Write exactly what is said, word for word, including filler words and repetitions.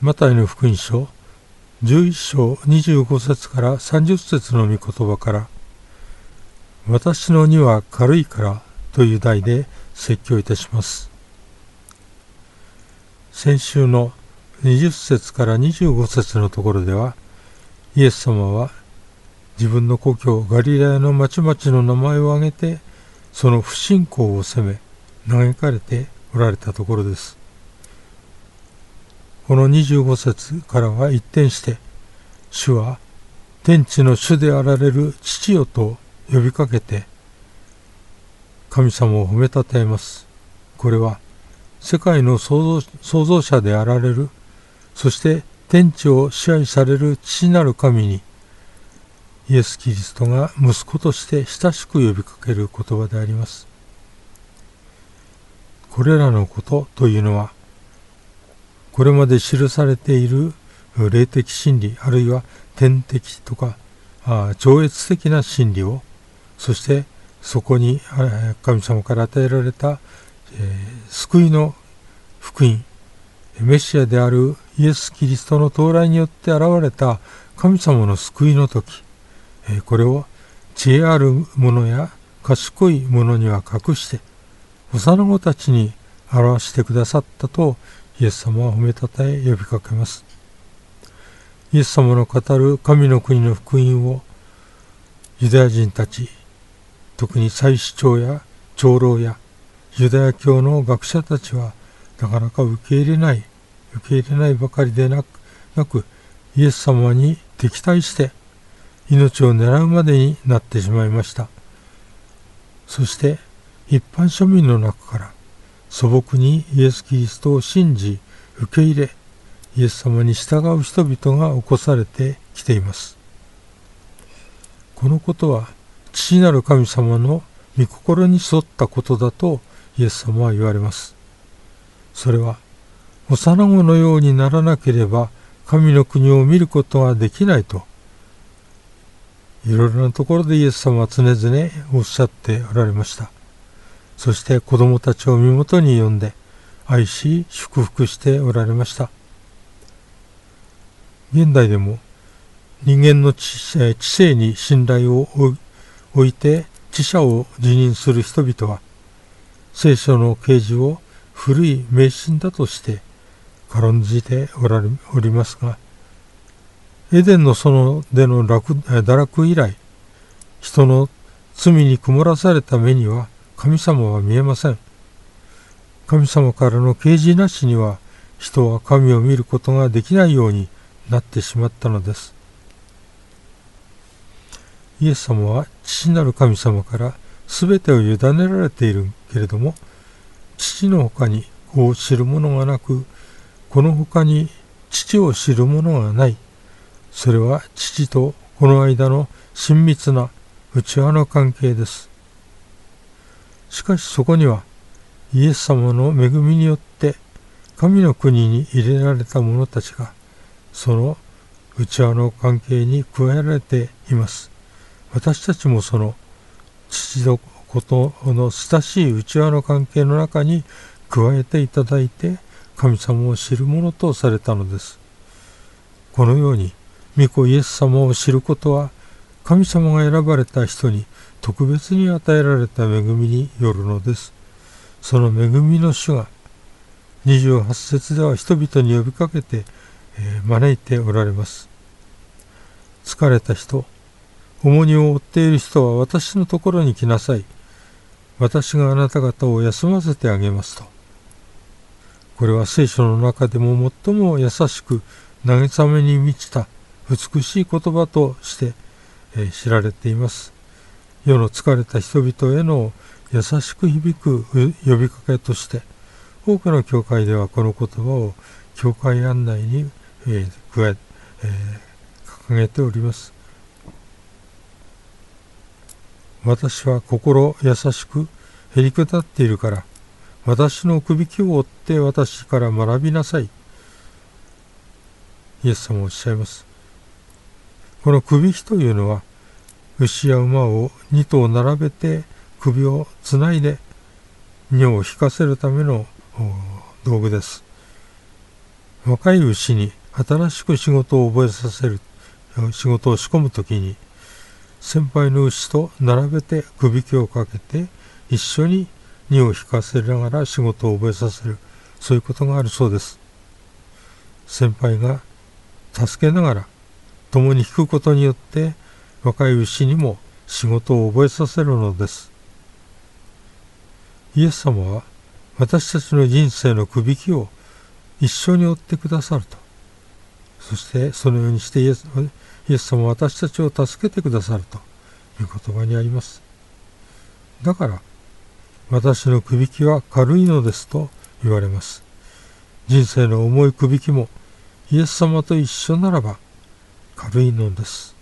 マタイの福音書じゅういっ章にじゅうご節からさんじゅう節の御言葉から、私の荷は軽いからという題で説教いたします。先週のにじゅう節からにじゅうご節のところでは、イエス様は自分の故郷ガリラヤの町々の名前を挙げて、その不信仰を責め嘆かれておられたところです。このにじゅうご節からは一転して、主は天地の主であられる父よと呼びかけて神様を褒めたたえます。これは世界の創造、創造者であられる、そして天地を支配される父なる神に、イエス・キリストが息子として親しく呼びかける言葉であります。これらのことというのは、これまで記されている霊的真理、あるいは天的とかあ超越的な真理を、そしてそこに神様から与えられた、えー、救いの福音、メシアであるイエス・キリストの到来によって現れた神様の救いの時、えー、これを知恵ある者や賢い者には隠して幼子たちに表してくださったとイエス様は褒めたたえ呼びかけます。イエス様の語る神の国の福音をユダヤ人たち、特に祭司長や長老やユダヤ教の学者たちはなかなか受け入れない、受け入れないばかりでなく、なくイエス様に敵対して命を狙うまでになってしまいました。そして一般庶民の中から素朴にイエス・キリストを信じ受け入れ、イエス様に従う人々が起こされてきています。このことは父なる神様の御心に沿ったことだとイエス様は言われます。それは幼子のようにならなければ神の国を見ることができないと、いろいろなところでイエス様は常々おっしゃっておられました。そして子供たちを身元に呼んで愛し祝福しておられました。現代でも人間の知性に信頼を置いて知者を自認する人々は、聖書の啓示を古い迷信だとして軽んじておられおりますが、エデンの園での堕落以来、人の罪に曇らされた目には神様は見えません。神様からの啓示なしには人は神を見ることができないようになってしまったのです。イエス様は父なる神様からすべてを委ねられているけれども、父の他に子を知る者がなく、この他に父を知る者がない。それは父と子の間の親密な内輪の関係です。しかしそこにはイエス様の恵みによって神の国に入れられた者たちがその内輪の関係に加えられています。私たちもその父と子との親しい内輪の関係の中に加えていただいて神様を知る者とされたのです。このように御子イエス様を知ることは神様が選ばれた人に特別に与えられた恵みによるのです。その恵みの主がにじゅうはち節では人々に呼びかけて、えー、招いておられます。疲れた人、重荷を負っている人は私のところに来なさい。私があなた方を休ませてあげますと。これは聖書の中でも最も優しく慰めに満ちた美しい言葉として、えー、知られています。世の疲れた人々への優しく響く呼びかけとして、多くの教会ではこの言葉を教会案内に、えー加ええー、掲げております。私は心優しくへりくだっているから、私のくびきを追って私から学びなさい。イエス様おっしゃいます。このくびきというのは、牛や馬をに頭並べて首をつないで尿を引かせるための道具です。 若い牛に新しく仕事を覚えさせる、仕事を仕込むときに、先輩の牛と並べてくびきをかけて、一緒に荷を引かせながら仕事を覚えさせる、そういうことがあるそうです。先輩が助けながら共に引くことによって、若い牛にも仕事を覚えさせるのです。イエス様は私たちの人生のくびきを一緒に追ってくださると。そしてそのようにしてイエス、イエス様は私たちを助けてくださるという言葉にあります。だから私のくびきは軽いのですと言われます。人生の重いくびきもイエス様と一緒ならば軽いのです。